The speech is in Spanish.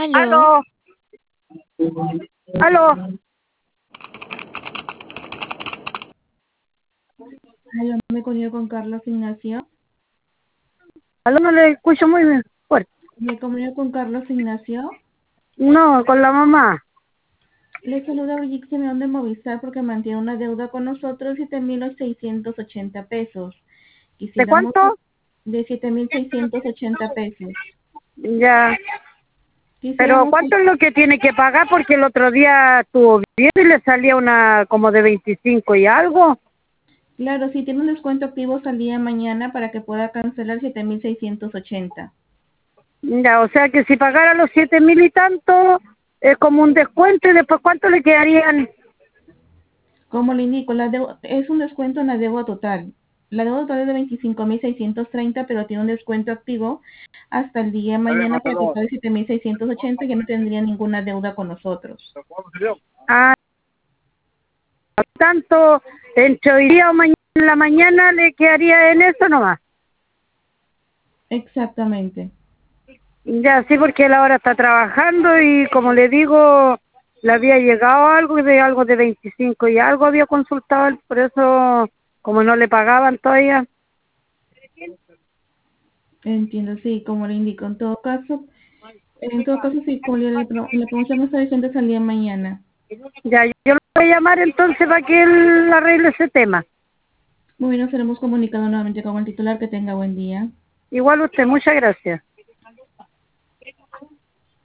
Aló, Aló, aló, aló, me comunico con Carlos Ignacio. aló, no le escucho muy bien fuerte. Me comunico con Carlos Ignacio. No, con la mamá. Le saluda Brigitte Simeón de Movistar porque mantiene una deuda con nosotros 7.680 pesos. ¿De Quisiéramos cuánto? de 7.680 pesos. Ya, pero Quisiéramos, ¿cuánto es lo que tiene que pagar? Porque el otro día estuvo bien y le salía una como de 25 y algo. claro, si tiene un descuento activo hasta el día de mañana para que pueda cancelar 7.680. Ya, o sea que si pagara los 7.000 y tanto, es como un descuento y después ¿cuánto le quedarían? Como le indico, es un descuento en la deuda total. La deuda total es de 25.630, pero tiene un descuento activo hasta el día de mañana para que pague 7.680 y ya no tendría ninguna deuda con nosotros. Ah, tanto entre hoy día o mañana en la mañana le quedaría en eso nomás. Exactamente. Ya, sí, porque él ahora está trabajando y como le digo, le había llegado algo de 25 y algo había consultado él, por eso, como no le pagaban todavía, Entiendo, sí, como le indico. En todo caso, sí, como la promoción está vigente hasta el día de mañana. ya, yo lo voy a llamar entonces para que él arregle ese tema. Muy bien, nos seremos comunicado nuevamente con el titular. Que tenga buen día. Igual usted, muchas gracias.